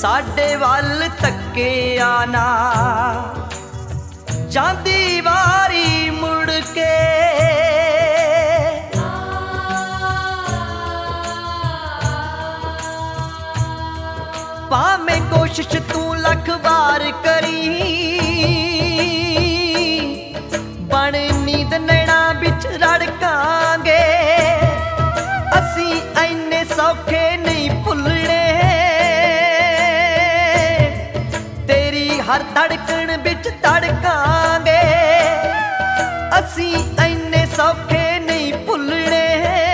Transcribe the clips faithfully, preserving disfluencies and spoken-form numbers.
साडे वल तक्किया ना जांदी वारी मुड़ के। भावें कोशिश तू लख बार करी बन नींद नैना बिच रड़कांगे। असी इन्ने सौखे नहीं भुलने तेरी हर धड़कन बिच धड़कांगे। असी इन्ने सौखे नहीं भुलने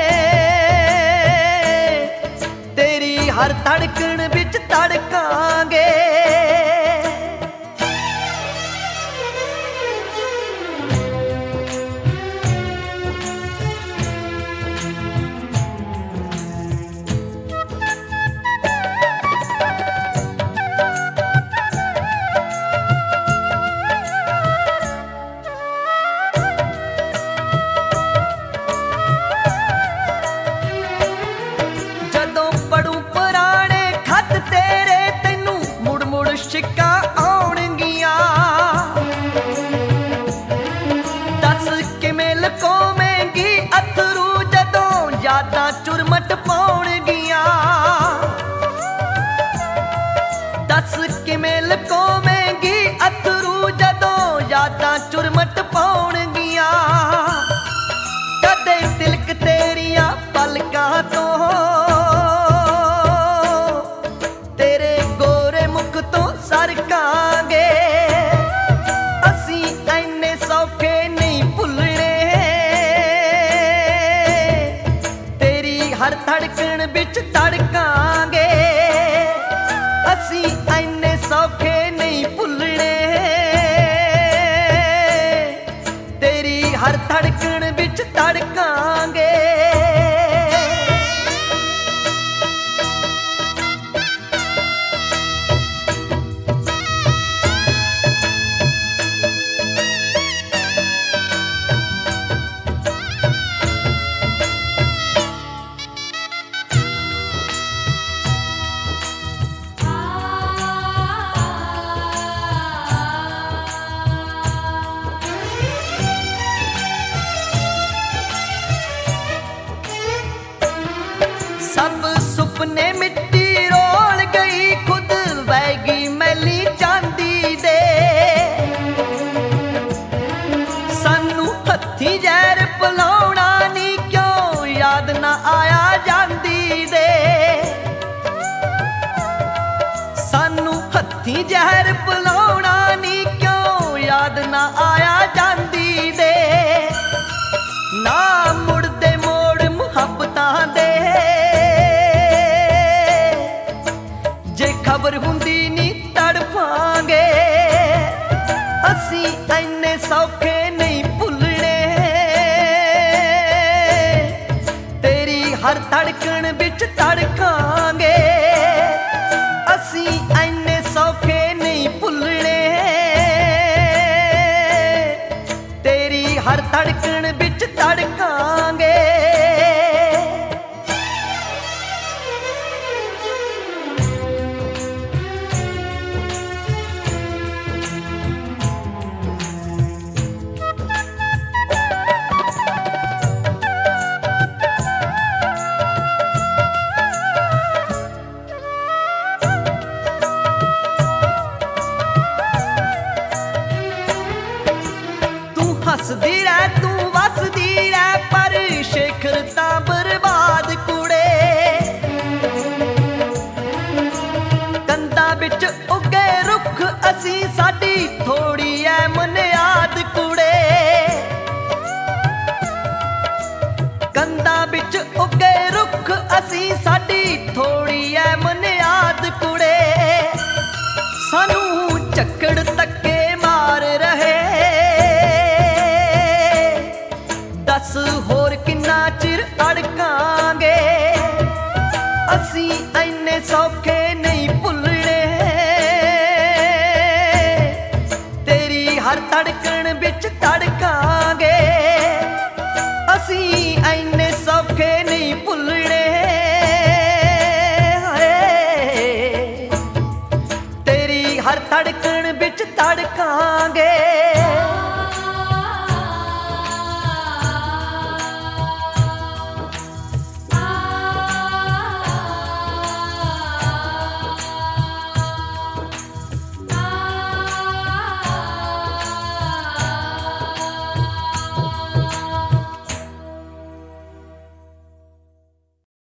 तेरी हर धड़कन बिच धड़कांगे। शिक्का आउणगियां दस किवें लकोवेंगी अथरू जदों यादां चुरमट पाउणगियां। दस किवें लकोवेंगी अथरू जदों यादां चुरमट पाउणगियां। कदे तिलक तेरियां पलकां तो सरकांगे। असी इन्ने सौखे नहीं भुलने तेरी हर धड़कन बिच धड़कांगे। असी इन्ने सौखे नहीं भुलने तेरी हर धड़कन बिच धड़कांगे। सब सुपने मिट्टी रोल गई खुद वैगी मैली चांदी दे। सानू हत्थी जहर पिलाउणा नी क्यों याद ना आया जांदी दे। सानू हत्थी जहर पिलाउणा नी क्यों याद ना आया जांदी दे। ना मुड़दे मोड़ मुहब्बतां दे खबर हुंदी नी तड़फांगे। असी इन्ने सौखे नहीं भुलने तेरी हर धड़कन बिच धड़कांगे। असी इन्ने सौखे नहीं भुलने तेरी हर धड़कन बिच धड़कांगे। हसदी रह तू वसदी रह पर शेखर तां बर्बाद कुड़े। कंधां बिच उगे रुख असी साडी थोड़ी ऐ मुनियाद कुड़े। कंधां बिच उगे रुख असी साडी थोड़ी ऐ मुनियाद कुड़े। सानू झक्कड़ तक्के मार रहे दस होर किन्ना चिर अड़कांगे। असी इन्ने सौखे नहीं भुलने तेरी हर धड़कन बिच धड़कांगे। असी इन्ने सौखे नहीं भुलने हर धड़कन